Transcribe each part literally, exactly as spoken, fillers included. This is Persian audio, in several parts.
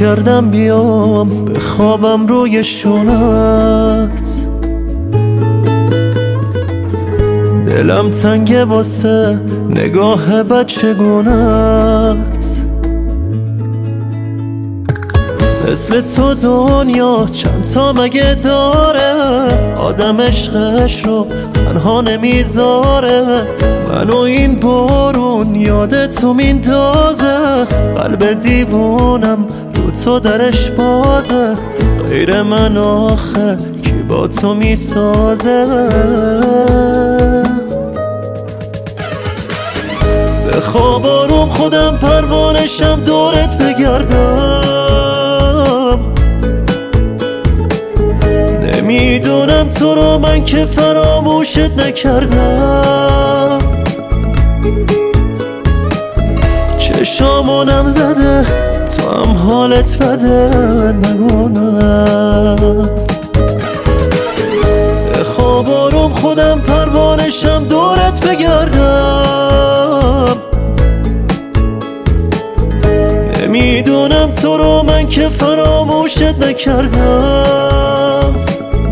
کردم بیام بخوابم روی شونت، دلم تنگه واسه نگاه بچگونت. مثل تو دنیا چند تا مگه داره، آدم عشقش رو تنها نمیذاره. منو این بارون یاد تو میندازه، قلب دیوونم رو تو درش بازه. غیر من آخه کی با تو میسازه؟ بخواب آروم خودم پروانشم دورت بگردم. نمیدونم تو رو من که فراموشت نکردم. چشامونم زده تو هم حالت بده نگونم. بخواب آروم خودم پروانشم دورت بگردم. نمیدونم تو رو من که فراموشت نکردم.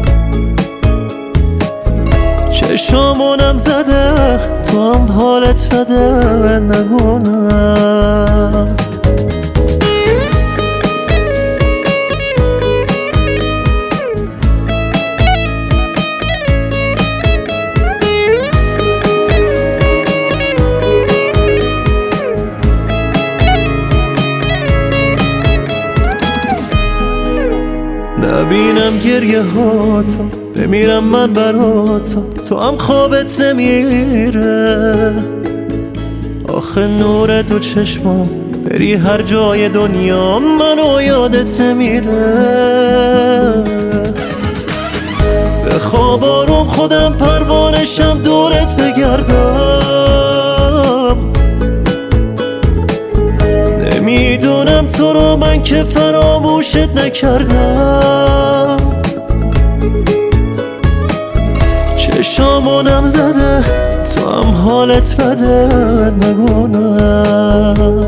چشامونم زده تو هم حالت بده نگونم. نبینم گریه هاتو بمیرم من براتو، تو هم خوابت نمیره. آخه نور دو چشمام بری هر جای دنیا منو یادت نمیره. بخواب آروم خودم پروانشم دورت بگردم. نمیدونم تو رو من که فراموشت نکردم. چشامونم زده تو هم حالت بده نگونم.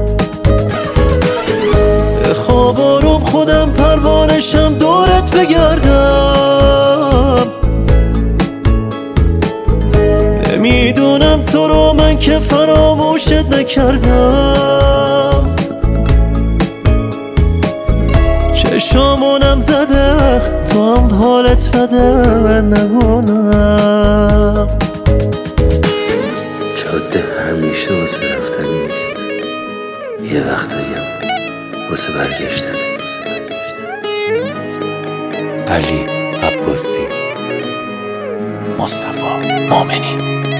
بخواب آروم خودم پروانشم دورت بگردم. نمیدونم تو رو من که فراموشت نکردم. چشامونم زده تو هم حالت بده نگونم. جاده همیشه واسه رفتن نیست، یه وقتاییم واسه برگشتن. علی عباسی، مصطفی مومنی.